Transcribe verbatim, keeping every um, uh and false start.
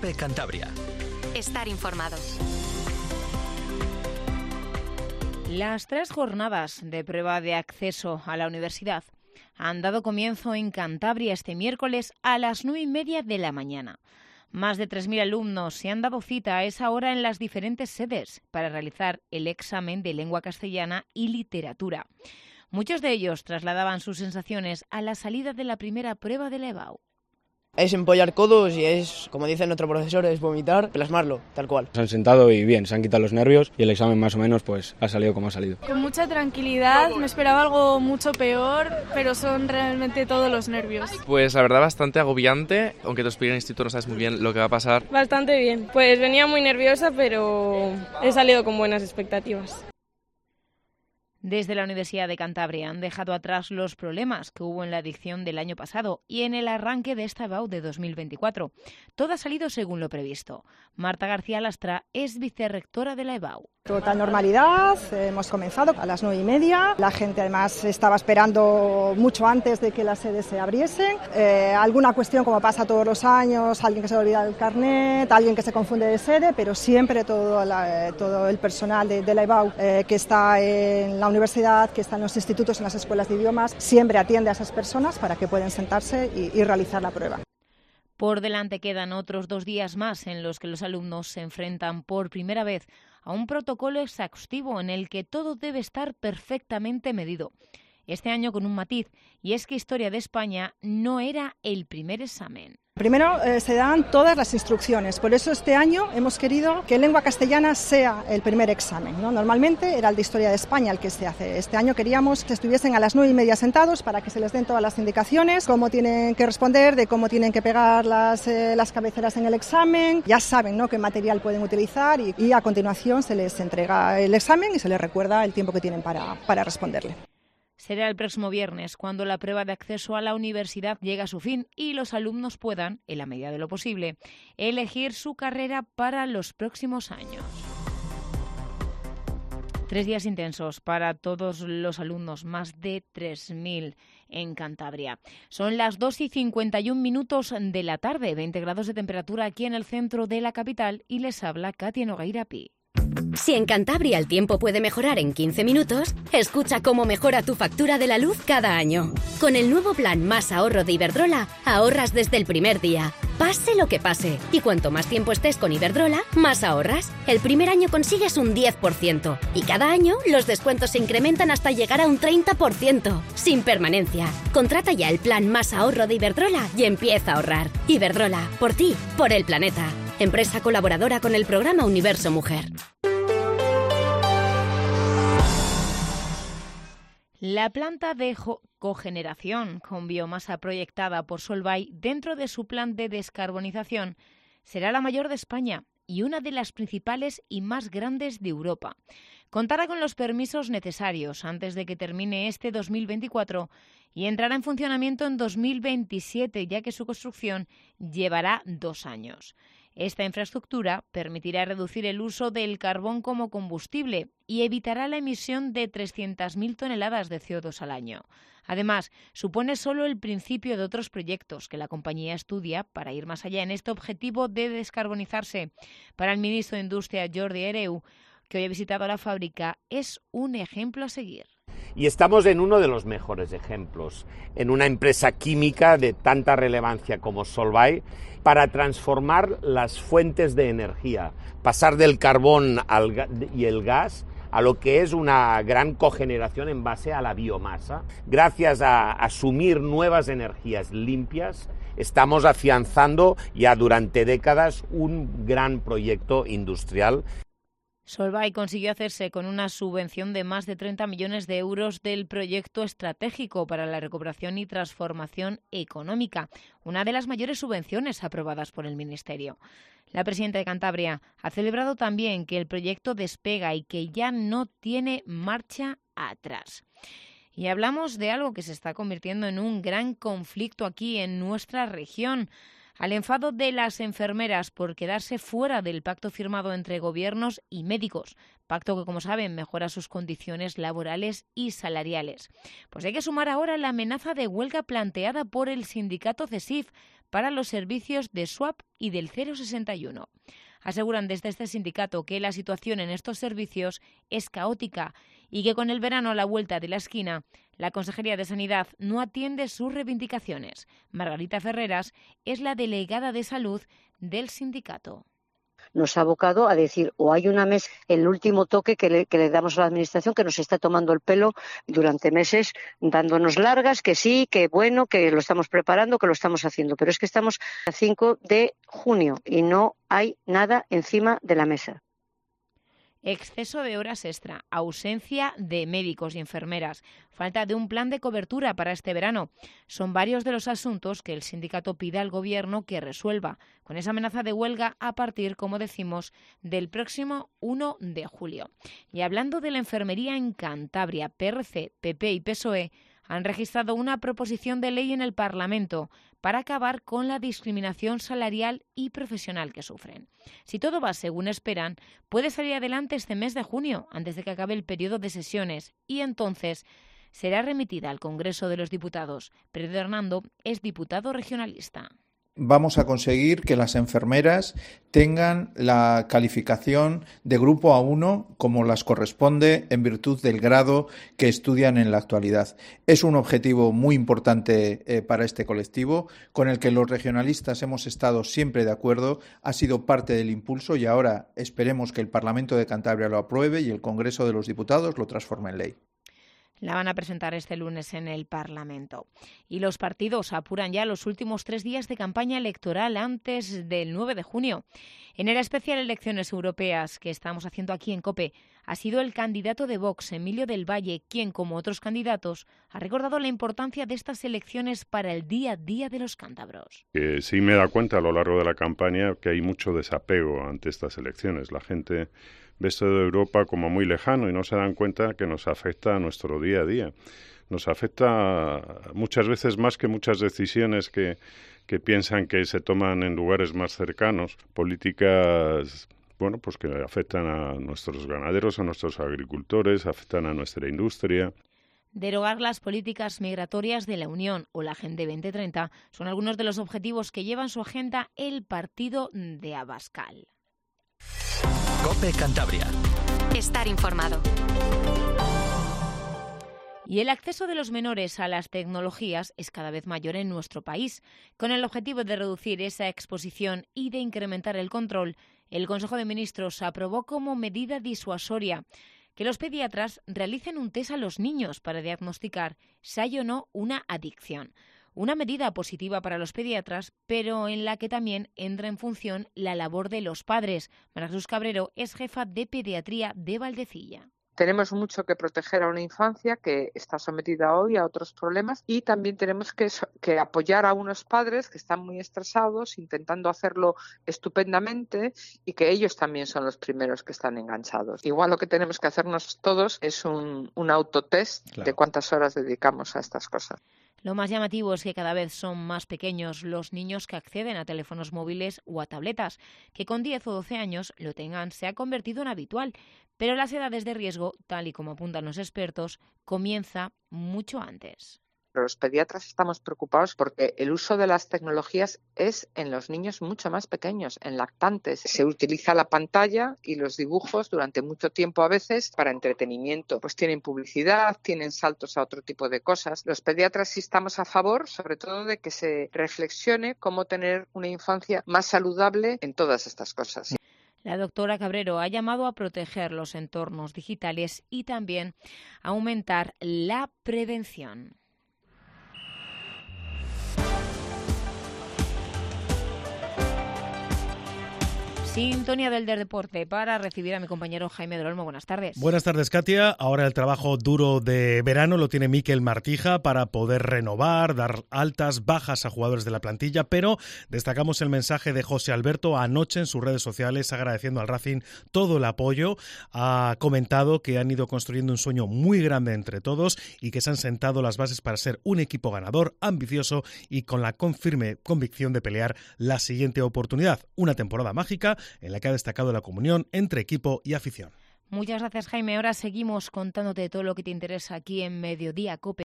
COPE Cantabria. Estar informado. Las tres jornadas de prueba de acceso a la universidad han dado comienzo en Cantabria este miércoles a las nueve y media de la mañana. Más de tres mil alumnos se han dado cita a esa hora en las diferentes sedes para realizar el examen de lengua castellana y literatura. Muchos de ellos trasladaban sus sensaciones a la salida de la primera prueba de la E B A U. Es empollar codos y es, como dice nuestro profesor, es vomitar, plasmarlo, tal cual. Se han sentado y bien, se han quitado los nervios y el examen más o menos pues ha salido como ha salido. Con mucha tranquilidad, me esperaba algo mucho peor, pero son realmente todos los nervios. Pues la verdad bastante agobiante, aunque te explica el instituto no sabes muy bien lo que va a pasar. Bastante bien, pues venía muy nerviosa, pero he salido con buenas expectativas. Desde la Universidad de Cantabria han dejado atrás los problemas que hubo en la edición del año pasado y en el arranque de esta E B A U de dos mil veinticuatro. Todo ha salido según lo previsto. Marta García Lastra es vicerrectora de la E B A U. Total normalidad, hemos comenzado a las nueve y media. La gente además estaba esperando mucho antes de que las sedes se abriesen. Eh, alguna cuestión, como pasa todos los años, alguien que se olvida el carnet, alguien que se confunde de sede, pero siempre todo, la, todo el personal de, de la E B A U eh, que está en la universidad, que está en los institutos, en las escuelas de idiomas, siempre atiende a esas personas para que puedan sentarse y, y realizar la prueba. Por delante quedan otros dos días más en los que los alumnos se enfrentan por primera vez a un protocolo exhaustivo en el que todo debe estar perfectamente medido. Este año con un matiz, y es que Historia de España no era el primer examen. Primero eh, se dan todas las instrucciones, por eso este año hemos querido que lengua castellana sea el primer examen, ¿no? Normalmente era el de Historia de España el que se hace. Este año queríamos que estuviesen a las nueve y media sentados para que se les den todas las indicaciones, cómo tienen que responder, de cómo tienen que pegar las, eh, las cabeceras en el examen. Ya saben, ¿no?, qué material pueden utilizar y, y a continuación se les entrega el examen y se les recuerda el tiempo que tienen para, para responderle. Será el próximo viernes cuando la prueba de acceso a la universidad llegue a su fin y los alumnos puedan, en la medida de lo posible, elegir su carrera para los próximos años. Tres días intensos para todos los alumnos, más de tres mil en Cantabria. Son las dos y cincuenta y un minutos de la tarde, veinte grados de temperatura aquí en el centro de la capital y les habla Katia Nogueira Pi. Si en Cantabria el tiempo puede mejorar en quince minutos, escucha cómo mejora tu factura de la luz cada año. Con el nuevo plan Más Ahorro de Iberdrola, ahorras desde el primer día, pase lo que pase. Y cuanto más tiempo estés con Iberdrola, más ahorras. El primer año consigues un diez por ciento y cada año los descuentos se incrementan hasta llegar a un treinta por ciento, sin permanencia. Contrata ya el plan Más Ahorro de Iberdrola y empieza a ahorrar. Iberdrola, por ti, por el planeta. Empresa colaboradora con el programa Universo Mujer. La planta de cogeneración con biomasa proyectada por Solvay dentro de su plan de descarbonización será la mayor de España y una de las principales y más grandes de Europa. Contará con los permisos necesarios antes de que termine este dos mil veinticuatro y entrará en funcionamiento en dos mil veintisiete, ya que su construcción llevará dos años. Esta infraestructura permitirá reducir el uso del carbón como combustible y evitará la emisión de trescientas mil toneladas de C O dos al año. Además, supone solo el principio de otros proyectos que la compañía estudia para ir más allá en este objetivo de descarbonizarse. Para el ministro de Industria, Jordi Hereu, que hoy ha visitado la fábrica, es un ejemplo a seguir. Y estamos en uno de los mejores ejemplos, en una empresa química de tanta relevancia como Solvay, para transformar las fuentes de energía, pasar del carbón al, y el gas a lo que es una gran cogeneración en base a la biomasa. Gracias a asumir nuevas energías limpias, estamos afianzando ya durante décadas un gran proyecto industrial. Solvay consiguió hacerse con una subvención de más de treinta millones de euros del proyecto estratégico para la recuperación y transformación económica, una de las mayores subvenciones aprobadas por el Ministerio. La presidenta de Cantabria ha celebrado también que el proyecto despega y que ya no tiene marcha atrás. Y hablamos de algo que se está convirtiendo en un gran conflicto aquí en nuestra región. Al enfado de las enfermeras por quedarse fuera del pacto firmado entre gobiernos y médicos, pacto que, como saben, mejora sus condiciones laborales y salariales. Pues hay que sumar ahora la amenaza de huelga planteada por el sindicato CESIF para los servicios de S W A P y del cero sesenta y uno. Aseguran desde este sindicato que la situación en estos servicios es caótica y que con el verano a la vuelta de la esquina, la Consejería de Sanidad no atiende sus reivindicaciones. Margarita Ferreras es la delegada de Salud del sindicato. Nos ha abocado a decir, o hay una mesa, el último toque que le, que le damos a la Administración, que nos está tomando el pelo durante meses, dándonos largas, que sí, que bueno, que lo estamos preparando, que lo estamos haciendo. Pero es que estamos a cinco de junio y no hay nada encima de la mesa. Exceso de horas extra, ausencia de médicos y enfermeras, falta de un plan de cobertura para este verano. Son varios de los asuntos que el sindicato pide al Gobierno que resuelva, con esa amenaza de huelga a partir, como decimos, del próximo uno de julio. Y hablando de la enfermería en Cantabria, P R C, P P y P S O E han registrado una proposición de ley en el Parlamento para acabar con la discriminación salarial y profesional que sufren. Si todo va según esperan, puede salir adelante este mes de junio, antes de que acabe el periodo de sesiones, y entonces será remitida al Congreso de los Diputados. Pedro Hernando es diputado regionalista. Vamos a conseguir que las enfermeras tengan la calificación de grupo A uno como las corresponde en virtud del grado que estudian en la actualidad. Es un objetivo muy importante eh, para este colectivo, con el que los regionalistas hemos estado siempre de acuerdo, ha sido parte del impulso y ahora esperemos que el Parlamento de Cantabria lo apruebe y el Congreso de los Diputados lo transforme en ley. La van a presentar este lunes en el Parlamento. Y los partidos apuran ya los últimos tres días de campaña electoral antes del nueve de junio. En el especial Elecciones Europeas que estamos haciendo aquí en COPE, ha sido el candidato de Vox, Emilio del Valle, quien, como otros candidatos, ha recordado la importancia de estas elecciones para el día a día de los cántabros. Eh, sí me da cuenta a lo largo de la campaña que hay mucho desapego ante estas elecciones. La gente ve esto de Europa como muy lejano y no se dan cuenta que nos afecta a nuestro día a día. Nos afecta muchas veces más que muchas decisiones que, que piensan que se toman en lugares más cercanos, políticas bueno, pues que afectan a nuestros ganaderos, a nuestros agricultores, afectan a nuestra industria. Derogar las políticas migratorias de la Unión o la Agenda veinte treinta son algunos de los objetivos que lleva en su agenda el partido de Abascal. COPE Cantabria. Estar informado. Y el acceso de los menores a las tecnologías es cada vez mayor en nuestro país. Con el objetivo de reducir esa exposición y de incrementar el control, el Consejo de Ministros aprobó como medida disuasoria que los pediatras realicen un test a los niños para diagnosticar si hay o no una adicción. Una medida positiva para los pediatras, pero en la que también entra en función la labor de los padres. María Jesús Cabrero es jefa de pediatría de Valdecilla. Tenemos mucho que proteger a una infancia que está sometida hoy a otros problemas y también tenemos que, que apoyar a unos padres que están muy estresados, intentando hacerlo estupendamente y que ellos también son los primeros que están enganchados. Igual lo que tenemos que hacernos todos es un, un autotest claro. de cuántas horas dedicamos a estas cosas. Lo más llamativo es que cada vez son más pequeños los niños que acceden a teléfonos móviles o a tabletas. Que con diez o doce años lo tengan se ha convertido en habitual, pero las edades de riesgo, tal y como apuntan los expertos, comienza mucho antes. Los pediatras estamos preocupados porque el uso de las tecnologías es en los niños mucho más pequeños, en lactantes. Se utiliza la pantalla y los dibujos durante mucho tiempo a veces para entretenimiento. Pues tienen publicidad, tienen saltos a otro tipo de cosas. Los pediatras sí estamos a favor, sobre todo, de que se reflexione cómo tener una infancia más saludable en todas estas cosas. La doctora Cabrero ha llamado a proteger los entornos digitales y también a aumentar la prevención. Sintonía del deporte para recibir a mi compañero Jaime del Olmo. Buenas tardes. Buenas tardes, Katia. Ahora el trabajo duro de verano lo tiene Mikel Martija para poder renovar, dar altas, bajas a jugadores de la plantilla, pero destacamos el mensaje de José Alberto anoche en sus redes sociales agradeciendo al Racing todo el apoyo. Ha comentado que han ido construyendo un sueño muy grande entre todos y que se han sentado las bases para ser un equipo ganador, ambicioso y con la firme convicción de pelear la siguiente oportunidad. Una temporada mágica en la que ha destacado la comunión entre equipo y afición. Muchas gracias, Jaime. Ahora seguimos contándote todo lo que te interesa aquí en Mediodía Cope.